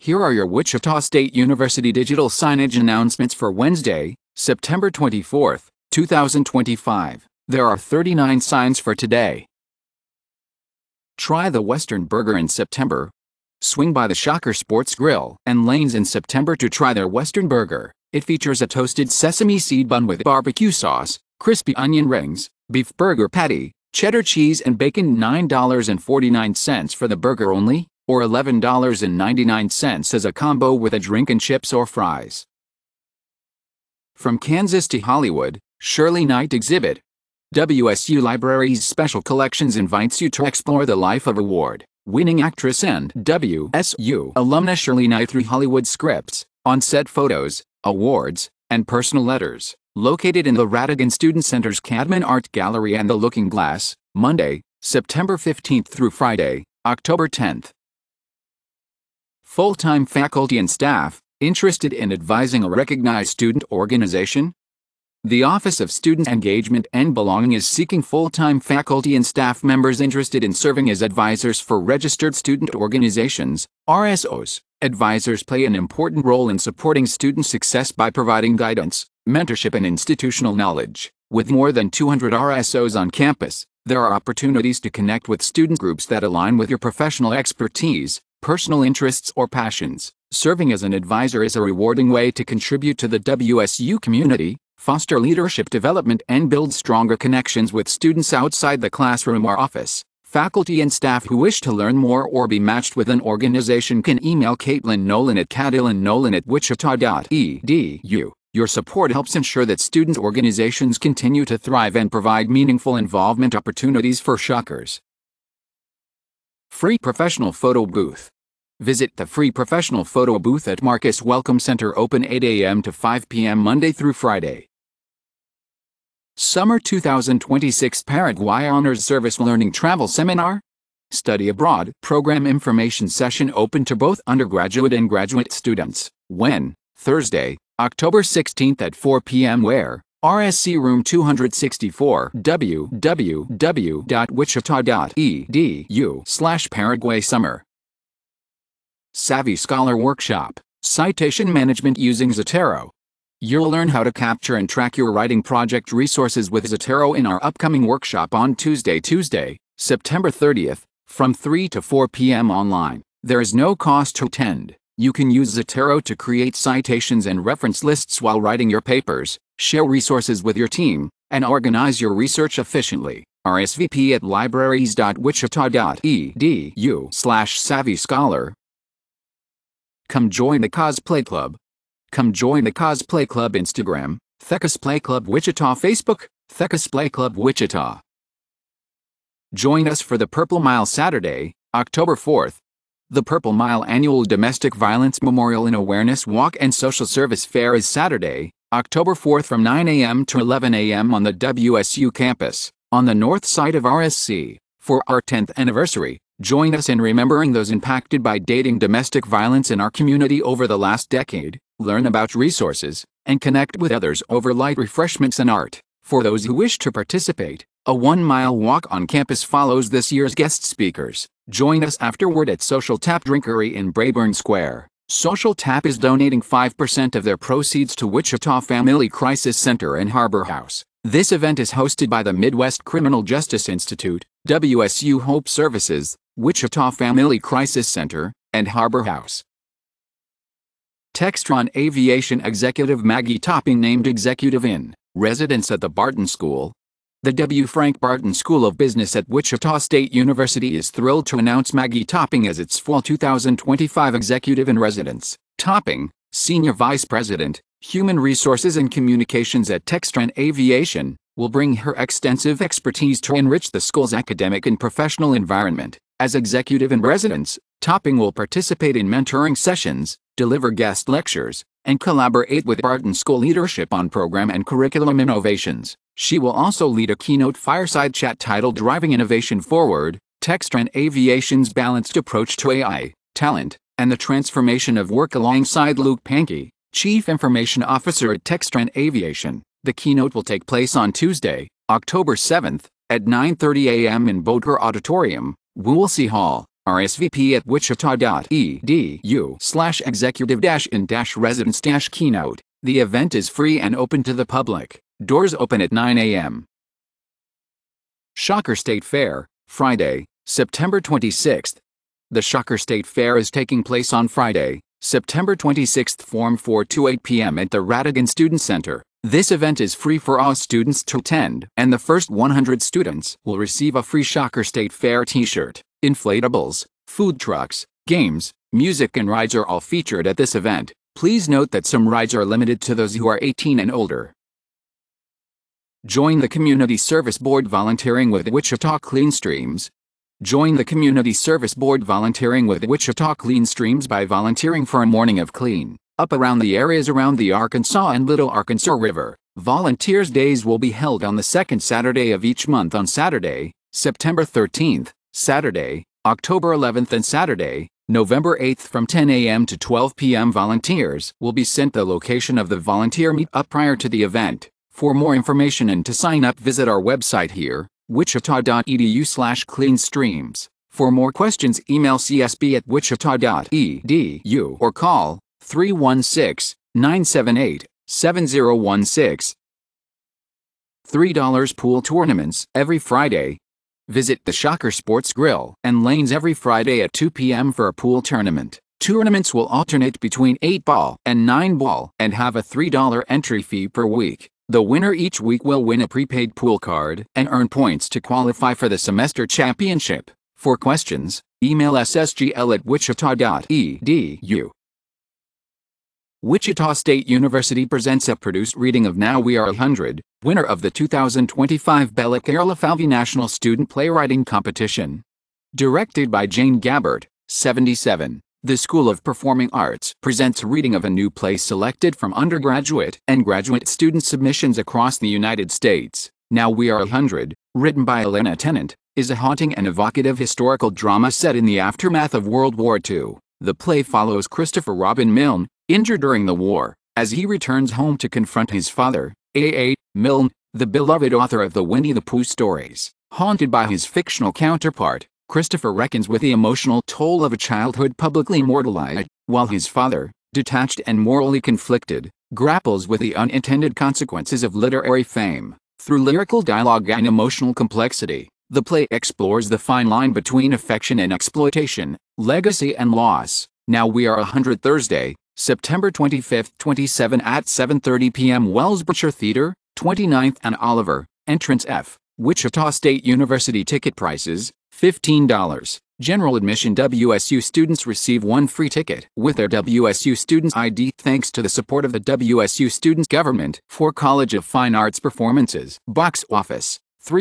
Here are your Wichita State University digital signage announcements for Wednesday, September 24, 2025. There are 39 signs for today. Try the Western Burger in September. Swing by the Shocker Sports Grill and Lanes in September to try their Western Burger. It features a toasted sesame seed bun with barbecue sauce, crispy onion rings, beef burger patty, cheddar cheese and bacon. $9.49 for the burger only, or $11.99 as a combo with a drink and chips or fries. From Kansas to Hollywood, Shirley Knight exhibit. WSU Library's Special Collections invites you to explore the life of award-winning actress and WSU alumna Shirley Knight through Hollywood scripts, on-set photos, awards, and personal letters. Located in the Radigan Student Center's Cadman Art Gallery and the Looking Glass, Monday, September 15th through Friday, October 10th. Full-time faculty and staff, interested in advising a recognized student organization? The Office of Student Engagement and Belonging is seeking full-time faculty and staff members interested in serving as advisors for registered student organizations, RSOs. Advisors play an important role in supporting student success by providing guidance, mentorship, and institutional knowledge. With more than 200 RSOs on campus, there are opportunities to connect with student groups that align with your professional expertise, personal interests, or passions. Serving as an advisor is a rewarding way to contribute to the WSU community, foster leadership development, and build stronger connections with students outside the classroom or office. Faculty and staff who wish to learn more or be matched with an organization can email Caitlin Nolan at caitlin@wichita.edu. Your support helps ensure that student organizations continue to thrive and provide meaningful involvement opportunities for Shockers. Free Professional Photo Booth. Visit the free professional photo booth at Marcus Welcome Center, open 8 a.m. to 5 p.m. Monday through Friday. Summer 2026 Paraguay Honors Service Learning Travel Seminar? Study Abroad Program Information Session open to both undergraduate and graduate students. When? Thursday, October 16th at 4 p.m. Where? RSC Room 264, www.wichita.edu/Paraguay Summer. Savvy Scholar Workshop, Citation Management using Zotero. You'll learn how to capture and track your writing project resources with Zotero in our upcoming workshop on Tuesday, September 30th, from 3 to 4 p.m. online. There is no cost to attend. You can use Zotero to create citations and reference lists while writing your papers, share resources with your team, and organize your research efficiently. RSVP at libraries.wichita.edu/Savvy Scholar. Come join the Cosplay Club. Come join the Cosplay Club Instagram, Thecosplay Club Wichita Facebook, Thecosplay Club Wichita. Join us for the Purple Mile Saturday, October 4th. The Purple Mile Annual Domestic Violence Memorial and Awareness Walk and Social Service Fair is Saturday, October 4th from 9 a.m. to 11 a.m. on the WSU campus, on the north side of RSC. For our 10th anniversary, join us in remembering those impacted by dating domestic violence in our community over the last decade, learn about resources, and connect with others over light refreshments and art. For those who wish to participate, a 1-mile walk on campus follows this year's guest speakers. Join us afterward at Social Tap Drinkery in Brayburn Square. Social Tap is donating 5% of their proceeds to Wichita Family Crisis Center and Harbor House. This event is hosted by the Midwest Criminal Justice Institute, WSU Hope Services, Wichita Family Crisis Center, and Harbor House. Textron Aviation Executive Maggie Topping named Executive in Residence at the Barton School. The W. Frank Barton School of Business at Wichita State University is thrilled to announce Maggie Topping as its fall 2025 Executive in Residence. Topping, Senior Vice President, Human Resources and Communications at Textron Aviation, will bring her extensive expertise to enrich the school's academic and professional environment. As Executive in Residence, Topping will participate in mentoring sessions, deliver guest lectures, and collaborate with Barton School leadership on program and curriculum innovations. She will also lead a keynote fireside chat titled Driving Innovation Forward, Textron Aviation's Balanced Approach to AI, Talent, and the Transformation of Work alongside Luke Pankey, Chief Information Officer at Textron Aviation. The keynote will take place on Tuesday, October 7th, at 9:30 a.m. in Boedker Auditorium, Woolsey Hall. RSVP at wichita.edu/executive-in-residence-keynote. The event is free and open to the public. Doors open at 9 a.m. Shocker State Fair, Friday, September 26th. The Shocker State Fair is taking place on Friday, September 26th from 4 to 8 p.m. at the Radigan Student Center. This event is free for all students to attend, and the first 100 students will receive a free Shocker State Fair t-shirt. Inflatables, food trucks, games, music and rides are all featured at this event. Please note that some rides are limited to those who are 18 and older. Join the Community Service Board volunteering with Wichita Clean Streams. Join the Community Service Board volunteering with Wichita Clean Streams by volunteering for a morning of clean up around the areas around the Arkansas and Little Arkansas River. Volunteers Days will be held on the second Saturday of each month on Saturday, September 13th, Saturday, October 11th and Saturday, November 8th from 10 a.m. to 12 p.m. Volunteers will be sent the location of the volunteer meet-up prior to the event. For more information and to sign up, visit our website here, wichita.edu/cleanstreams. For more questions, email csb@wichita.edu or call 316-978-7016. $3 pool tournaments every Friday. Visit the Shocker Sports Grill and Lanes every Friday at 2 p.m. for a pool tournament. Tournaments will alternate between 8-ball and 9-ball and have a $3 entry fee per week. The winner each week will win a prepaid pool card and earn points to qualify for the semester championship. For questions, email ssgl@wichita.edu. Wichita State University presents a produced reading of Now We Are 100, winner of the 2025 Bella Carla Falvey National Student Playwriting Competition. Directed by Jane Gabbard, 77. The School of Performing Arts presents a reading of a new play selected from undergraduate and graduate student submissions across the United States. Now We Are 100, written by Elena Tennant, is a haunting and evocative historical drama set in the aftermath of World War II. The play follows Christopher Robin Milne, injured during the war, as he returns home to confront his father, A.A. Milne, the beloved author of the Winnie the Pooh stories. Haunted by his fictional counterpart, Christopher reckons with the emotional toll of a childhood publicly immortalized, while his father, detached and morally conflicted, grapples with the unintended consequences of literary fame. Through lyrical dialogue and emotional complexity, the play explores the fine line between affection and exploitation, legacy and loss. Now We Are 100, Thursday, September 25, 27 at 7:30 p.m. Wellsboro Theater, 29th and Oliver, Entrance F. Wichita State University. Ticket prices, $15. General admission. WSU students receive one free ticket with their WSU Students ID thanks to the support of the WSU Students Government for College of Fine Arts performances. Box office,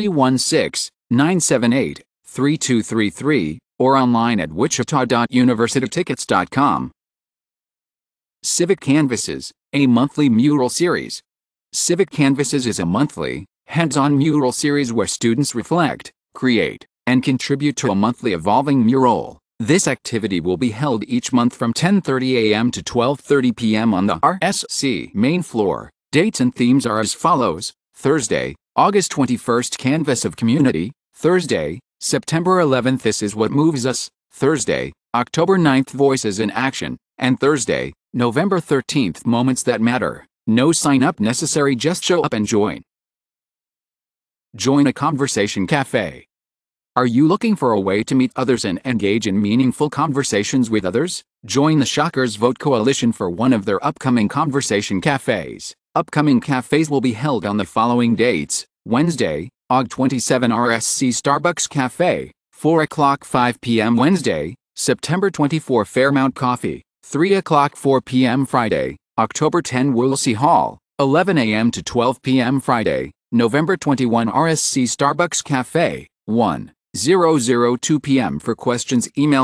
316-978-3233, or online at wichita.universitytickets.com. Civic Canvases, a monthly mural series. Civic Canvases is a monthly, hands-on mural series where students reflect, create, and contribute to a monthly evolving mural. This activity will be held each month from 10:30 a.m. to 12:30 p.m. on the RSC main floor. Dates and themes are as follows: Thursday, August 21st, Canvas of Community; Thursday, September 11th, This Is What Moves Us; Thursday, October 9th, Voices in Action; and Thursday, November 13th, Moments That Matter. No sign-up necessary, just show up and join. Join a conversation cafe. Are you looking for a way to meet others and engage in meaningful conversations with others? Join the Shockers Vote Coalition for one of their upcoming conversation cafes. Upcoming cafes will be held on the following dates: Wednesday, Aug 27, RSC Starbucks Cafe, 4 o'clock 5 p.m. Wednesday, September 24, Fairmount Coffee, 3 o'clock 4 p.m. Friday, October 10, Woolsey Hall, 11 a.m. to 12 p.m. Friday, November 21, RSC Starbucks Cafe, 1:02 p.m. For questions, email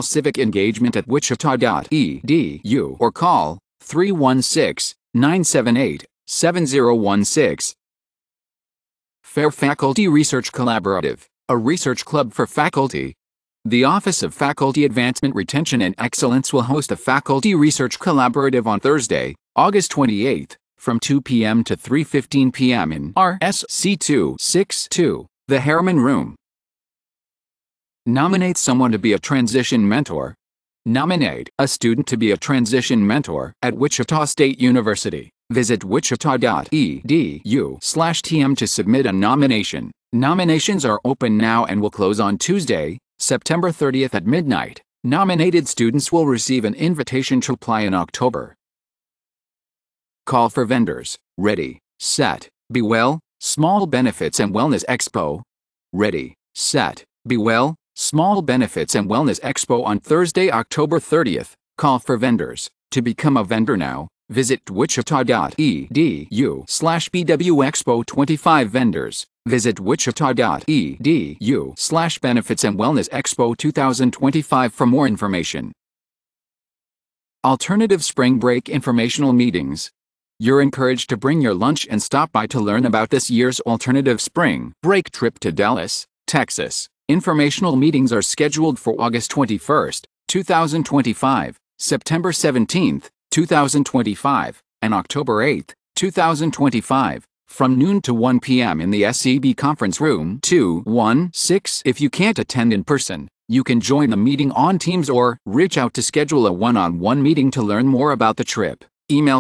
civicengagement@wichita.edu or call 316-978-7016. Fair Faculty Research Collaborative, a research club for faculty. The Office of Faculty Advancement, Retention and Excellence will host a faculty research collaborative on Thursday, August 28, from 2 p.m. to 3:15 p.m. in RSC 262, the Harriman Room. Nominate someone to be a transition mentor. Nominate a student to be a transition mentor at Wichita State University. Visit wichita.edu/tm to submit a nomination. Nominations are open now and will close on Tuesday, September 30th at midnight. Nominated students will receive an invitation to apply in October. Call for vendors. Ready, set, be well. Small Benefits and Wellness Expo. Ready, set, be well. Small Benefits and Wellness Expo on Thursday, October 30th. Call for vendors. To become a vendor now, visit wichita.edu/BWExpo25 vendors. Visit wichita.edu/Benefits and Wellness Expo 2025 for more information. Alternative Spring Break Informational Meetings. You're encouraged to bring your lunch and stop by to learn about this year's alternative spring break trip to Dallas, Texas. Informational meetings are scheduled for August 21st, 2025, September 17th, 2025, and October 8th, 2025, from noon to 1 p.m. in the SEB Conference Room 216. If you can't attend in person, you can join the meeting on Teams or reach out to schedule a one-on-one meeting to learn more about the trip. Email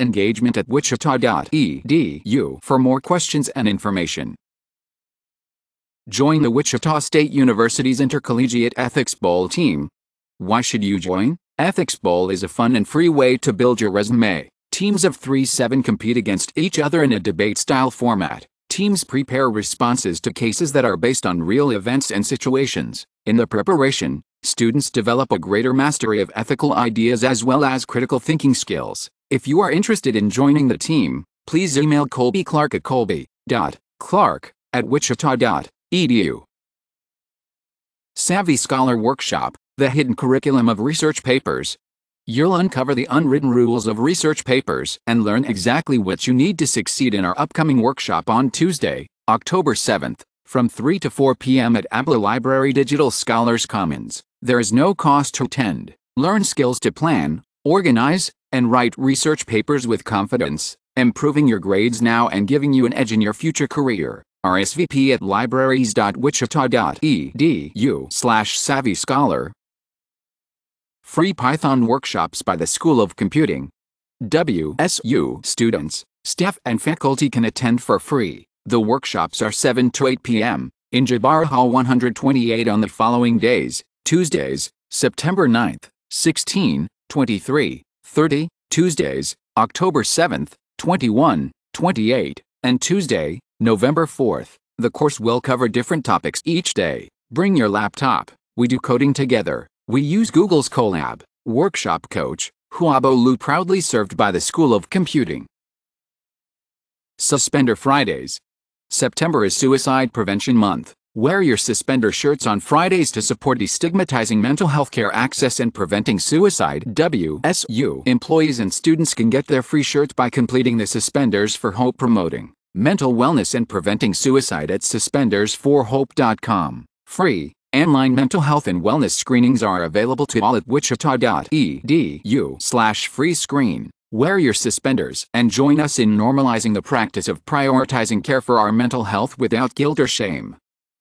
civicengagement@wichita.edu for more questions and information. Join the Wichita State University's Intercollegiate Ethics Bowl team. Why should you join? Ethics Bowl is a fun and free way to build your resume. Teams of 3-7 compete against each other in a debate-style format. Teams prepare responses to cases that are based on real events and situations. In the preparation, students develop a greater mastery of ethical ideas as well as critical thinking skills. If you are interested in joining the team, please email Colby Clark at colby.clark@wichita.edu. Savvy Scholar Workshop, the hidden curriculum of research papers. You'll uncover the unwritten rules of research papers and learn exactly what you need to succeed in our upcoming workshop on Tuesday, October 7th, from 3 to 4 p.m. at ABLA Library Digital Scholars Commons. There is no cost to attend. Learn skills to plan, organize, and write research papers with confidence, improving your grades now and giving you an edge in your future career. RSVP at libraries.wichita.edu/Savvy Scholar. Free Python workshops by the School of Computing. WSU students, staff, and faculty can attend for free. The workshops are 7 to 8 p.m. in Jabara Hall 128 on the following days: Tuesdays, September 9th, 16, 23, 30, Tuesdays, October 7th, 21, 28, and Tuesday, November 4th. The course will cover different topics each day. Bring your laptop. We do coding together. We use Google's Colab. Workshop coach, Huabo Lu, proudly served by the School of Computing. Suspender Fridays. September is Suicide Prevention Month. Wear your suspender shirts on Fridays to support destigmatizing mental health care access and preventing suicide. WSU employees and students can get their free shirts by completing the Suspenders for Hope promoting mental wellness and preventing suicide at suspendersforhope.com. Free online mental health and wellness screenings are available to all at wichita.edu/free screen. Wear your suspenders and join us in normalizing the practice of prioritizing care for our mental health without guilt or shame.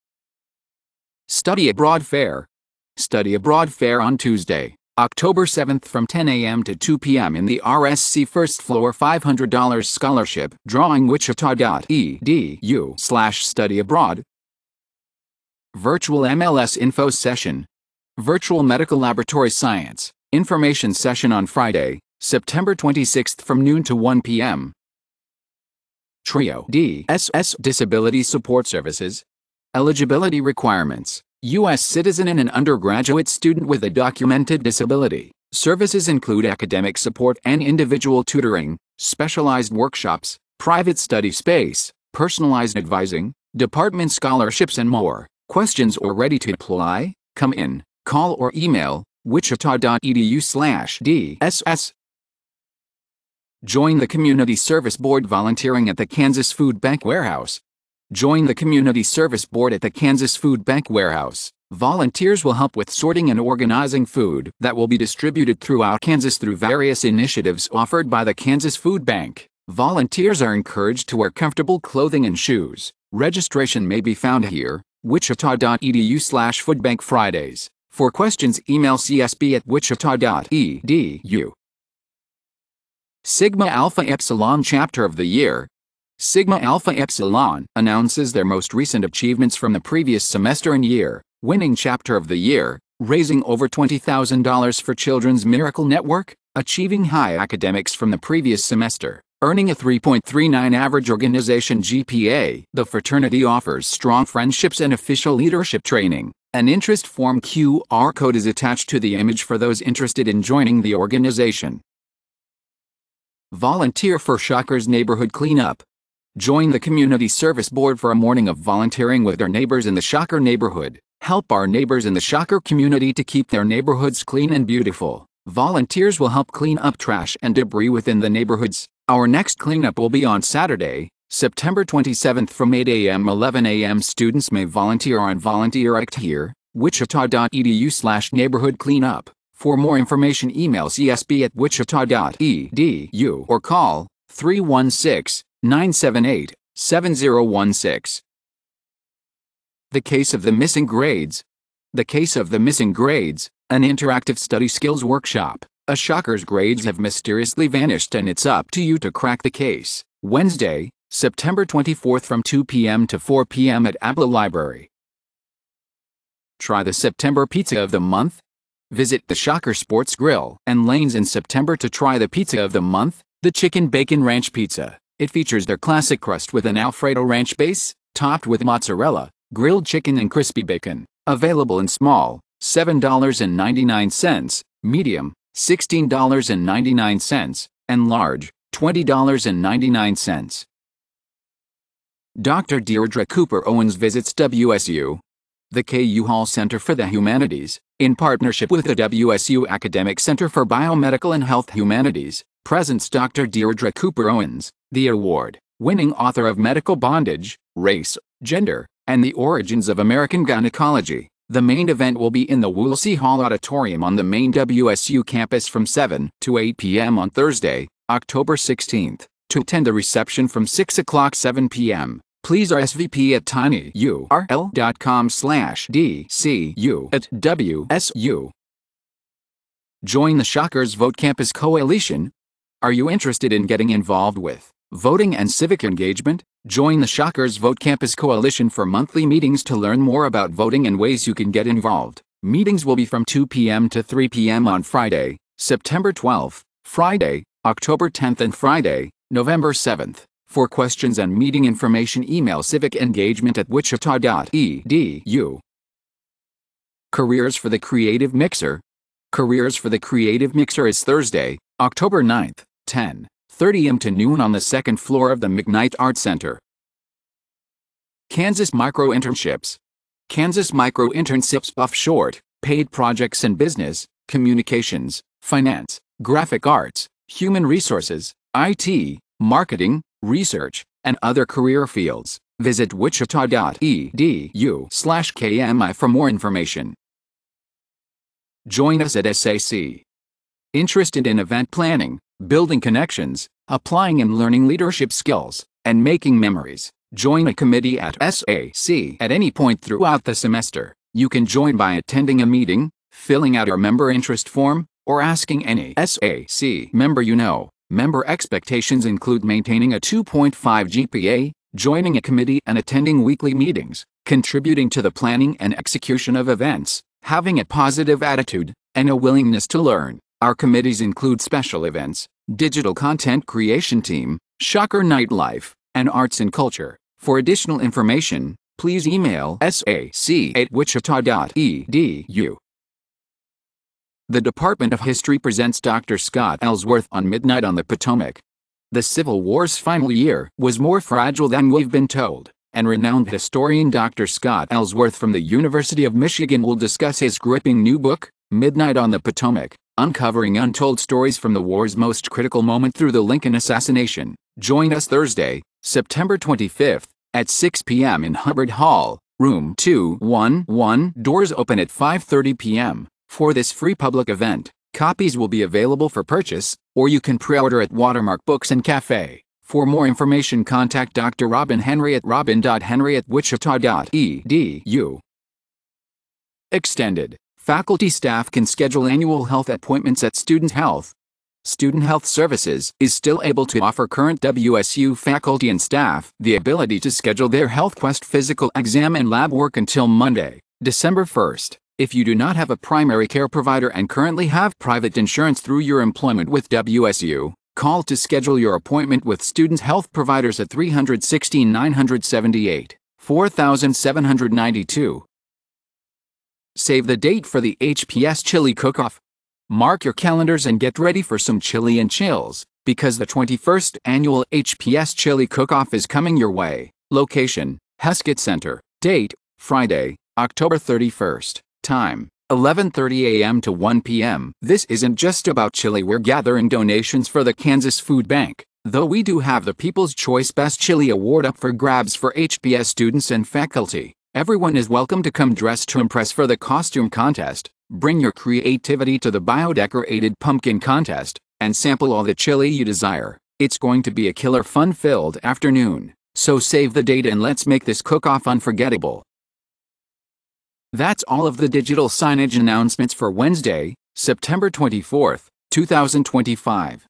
Study Abroad Fair. Study Abroad Fair on Tuesday, October 7th from 10 a.m. to 2 p.m. in the RSC First Floor $500 Scholarship Drawing. wichita.edu/study abroad. Virtual MLS Info Session. Virtual Medical Laboratory Science Information Session on Friday, September 26th from noon to 1 p.m. TRIO DSS Disability Support Services. Eligibility requirements: U.S. citizen and an undergraduate student with a documented disability. Services include academic support and individual tutoring, specialized workshops, private study space, personalized advising, department scholarships, and more. Questions or ready to apply? Come in, call, or email wichita.edu/DSS. Join the Community Service Board volunteering at the Kansas Food Bank Warehouse. Join the Community Service Board at the Kansas Food Bank Warehouse. Volunteers will help with sorting and organizing food that will be distributed throughout Kansas through various initiatives offered by the Kansas Food Bank. Volunteers are encouraged to wear comfortable clothing and shoes. Registration may be found here. wichita.edu/foodbank Fridays. For questions, email csb@wichita.edu. Sigma Alpha Epsilon Chapter of the Year. Sigma Alpha Epsilon announces their most recent achievements from the previous semester and year. Winning Chapter of the Year, raising over $20,000 for Children's Miracle Network, achieving high academics from the previous semester, earning a 3.39 average organization GPA. The fraternity offers strong friendships and official leadership training. An interest form QR code is attached to the image for those interested in joining the organization. Volunteer for Shockers Neighborhood Cleanup. Join the Community Service Board for a morning of volunteering with our neighbors in the Shocker neighborhood. Help our neighbors in the Shocker community to keep their neighborhoods clean and beautiful. Volunteers will help clean up trash and debris within the neighborhoods. Our next cleanup will be on Saturday, September 27th from 8 a.m. 11 a.m. Students may volunteer on Volunteer Act here, wichita.edu/neighborhood cleanup. For more information, email csb@wichita.edu or call 316-978-7016. The Case of the Missing Grades. The Case of the Missing Grades, an interactive study skills workshop. A Shocker's grades have mysteriously vanished and it's up to you to crack the case. Wednesday, September 24th from 2 p.m. to 4 p.m. at Abla Library. Try the September Pizza of the Month. Visit the Shocker Sports Grill and Lanes in September to try the Pizza of the Month, the Chicken Bacon Ranch Pizza. It features their classic crust with an Alfredo ranch base, topped with mozzarella, grilled chicken and crispy bacon. Available in small, $7.99, medium, $16.99, and large, $20.99. Dr. Deirdre Cooper Owens visits WSU. The KU Hall Center for the Humanities, in partnership with the WSU Academic Center for Biomedical and Health Humanities, presents Dr. Deirdre Cooper Owens, the award-winning author of Medical Bondage, Race, Gender, and the Origins of American Gynecology. The main event will be in the Woolsey Hall Auditorium on the main WSU campus from 7 to 8 p.m. on Thursday, October 16th. To attend the reception from 6 o'clock 7 p.m., please RSVP at tinyurl.com/dcu@WSU. Join the Shockers Vote Campus Coalition. Are you interested in getting involved with voting and civic engagement? Join the Shockers Vote Campus Coalition for monthly meetings to learn more about voting and ways you can get involved. Meetings will be from 2 p.m. to 3 p.m. on Friday, September 12th, Friday, October 10th, and Friday, November 7th. For questions and meeting information, email civicengagement@wichita.edu. Careers for the Creative Mixer. Careers for the Creative Mixer is Thursday, October 9th, 10:30 a.m. to noon on the second floor of the McKnight Art Center. Kansas Micro Internships. Kansas Micro Internships offers short, paid projects in business, communications, finance, graphic arts, human resources, IT, marketing, research, and other career fields. Visit wichita.edu/KMI for more information. Join us at SAC. Interested in event planning, building connections, applying and learning leadership skills, and making memories? Join a committee at SAC at any point throughout the semester. You can join by attending a meeting, filling out your member interest form, or asking any SAC member you know. Member expectations include maintaining a 2.5 GPA, joining a committee and attending weekly meetings, contributing to the planning and execution of events, having a positive attitude, and a willingness to learn. Our committees include special events, digital content creation team, Shocker Nightlife, and arts and culture. For additional information, please email sac@wichita.edu. The Department of History presents Dr. Scott Ellsworth on Midnight on the Potomac. The Civil War's final year was more fragile than we've been told, and renowned historian Dr. Scott Ellsworth from the University of Michigan will discuss his gripping new book, Midnight on the Potomac, uncovering untold stories from the war's most critical moment through the Lincoln assassination. Join us Thursday, September 25th, at 6 p.m. in Hubbard Hall, room 211. Doors open at 5:30 p.m. For this free public event, copies will be available for purchase, or you can pre-order at Watermark Books and Cafe. For more information, contact Dr. Robin Henry at robin.henry@wichita.edu. Extended. Faculty staff can schedule annual health appointments at Student Health. Student Health Services is still able to offer current WSU faculty and staff the ability to schedule their HealthQuest physical exam and lab work until Monday, December 1st. If you do not have a primary care provider and currently have private insurance through your employment with WSU, call to schedule your appointment with Student Health Providers at 316-978, 4792. Save the date for the HPS Chili Cook-Off. Mark your calendars and get ready for some chili and chills, because the 21st Annual HPS Chili Cook-Off is coming your way. Location: Heskett Center. Date: Friday, October 31st. Time: 11:30 a.m. to 1 p.m. This isn't just about chili. We're gathering donations for the Kansas Food Bank, though we do have the People's Choice Best Chili Award up for grabs for HPS students and faculty. Everyone is welcome to come dressed to impress for the costume contest, bring your creativity to the bio-decorated pumpkin contest, and sample all the chili you desire. It's going to be a killer fun-filled afternoon, so save the date and let's make this cook-off unforgettable. That's all of the digital signage announcements for Wednesday, September 24th, 2025.